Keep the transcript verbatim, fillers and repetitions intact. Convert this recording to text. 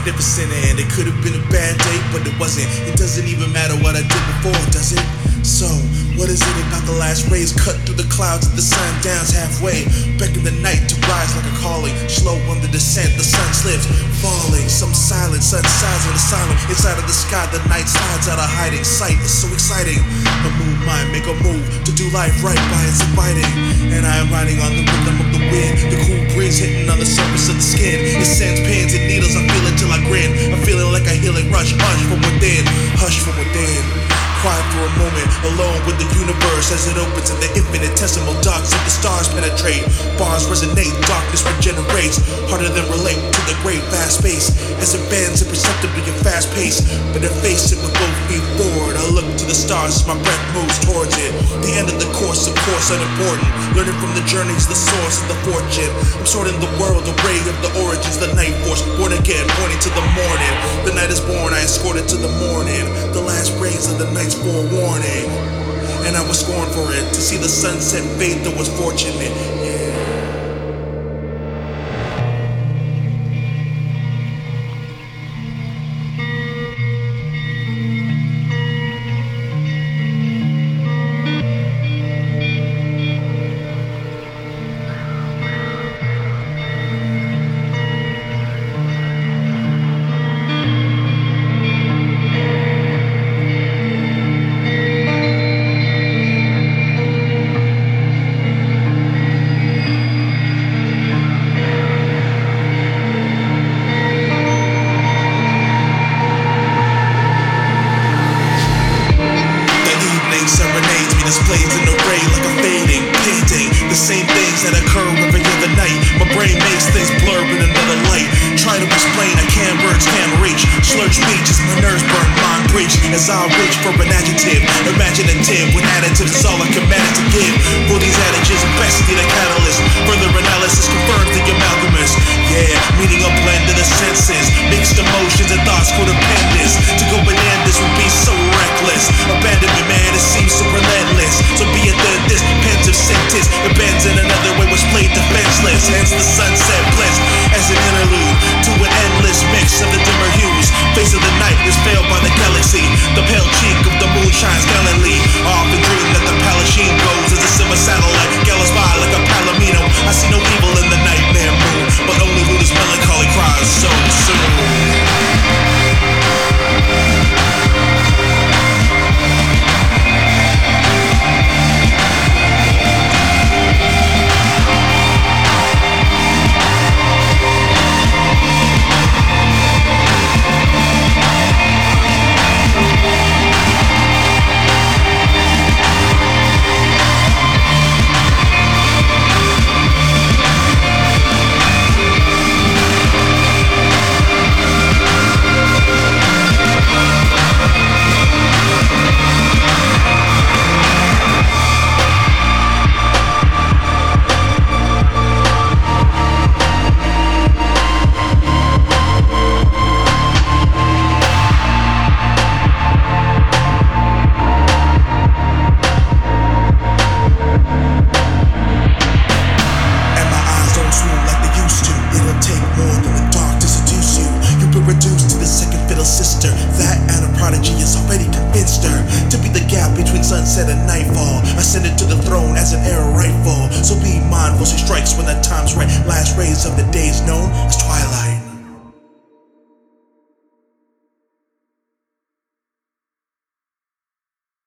magnificent, and it could have been a bad day, but it wasn't. It doesn't even matter what I did before, does it? So, what is it about the last rays cut through the clouds and the sun downs halfway? Beckon the night to rise like a calling. Slow on the descent, the sun slips, falling. Some silent, sun sighs on the silent. Inside of the sky, the night slides out of hiding. Sight is so exciting. A moon mind, make a move to do life right by its inviting. And I am riding on the rhythm of the wind. The cool breeze hitting on the surface of the skin. It sends pins and needles, I feel it till I grin. I'm feeling like a healing rush, hush from within. Hush from within. Quiet for a moment, alone with the universe as it opens in the infinitesimal darks of the stars penetrate. Bars resonate, darkness regenerates, harder than relate to the great vast space as it bends imperceptibly and fast pace. But I face it with both feet forward. I look to the stars as my breath moves towards it. The end of the course, of course, unimportant. Learning from the journeys, the source of the fortune. I'm sorting the world, the ray of the origins, the night force, born again, pointing to the morning. The night is born, I escort it to the morning. The last rays of the night's forewarning, and I was scorned for it. To see the sunset fade though was fortunate. Yeah. Displays in array like a fading painting. The same things that occur every other night. My brain makes things blur in another light. Try to explain, I can't, words can't reach. Slurred speech as my nerves burn, mind breach. As I reach for an adjective, imaginative. When additives is all I can manage to give. For these adages, best need a catalyst. Further analysis confirms the amalgamous. Yeah, meaning a blend of the senses. Mixed emotions and thoughts codependence. To go bananas would be so reckless. Abandonment, man, it seems so relentless. So be it that this pensive sentence it bends in another way was played defenseless. Hence the sunset bliss as an interlude to an endless mix of the dimmer hues. Face of the night is veiled by the galaxy. The pale cheek of the moon shines gallantly. I often dream that the Palestine goes as a silver satellite gallows by like a palomino. I see no evil in the nightmare moon, but only Luda's melancholy cries so soon. Sister, that and a prodigy has already convinced her to be the gap between sunset and nightfall. Ascended to the throne as an arrow rifle. So be mindful, she strikes when the time's right.